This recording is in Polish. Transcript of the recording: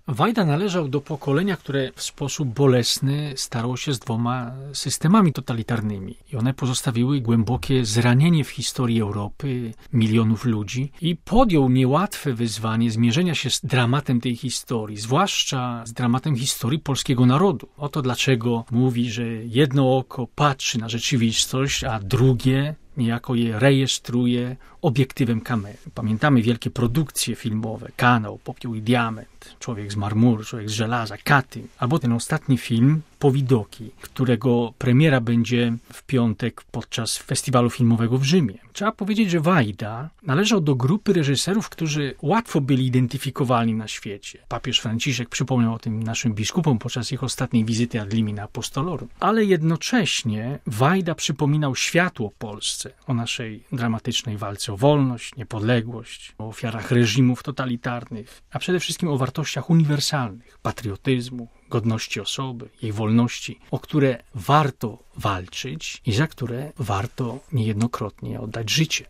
Wajda należał do pokolenia, które w sposób bolesny starało się z dwoma systemami totalitarnymi. I one pozostawiły głębokie zranienie w historii Europy, milionów ludzi. I podjął niełatwe wyzwanie zmierzenia się z dramatem tej historii, zwłaszcza z dramatem historii polskiego narodu. Oto dlaczego mówi, że jedno oko patrzy na rzeczywistość, a drugie niejako je rejestruje obiektywem kamery. Pamiętamy wielkie produkcje filmowe, Kanał, Popiół i Diament, Człowiek z marmuru, Człowiek z żelaza, Katyn, albo ten ostatni film Powidoki, którego premiera będzie w piątek podczas festiwalu filmowego w Rzymie. Trzeba powiedzieć, że Wajda należał do grupy reżyserów, którzy łatwo byli identyfikowalni na świecie. Papież Franciszek przypomniał o tym naszym biskupom podczas ich ostatniej wizyty ad limina apostolorum. Ale jednocześnie Wajda przypominał światu o Polsce, o naszej dramatycznej walce o wolność, niepodległość, o ofiarach reżimów totalitarnych, a przede wszystkim o wartościach uniwersalnych, patriotyzmu, godności osoby, jej wolności, o które warto walczyć i za które warto niejednokrotnie oddać życie.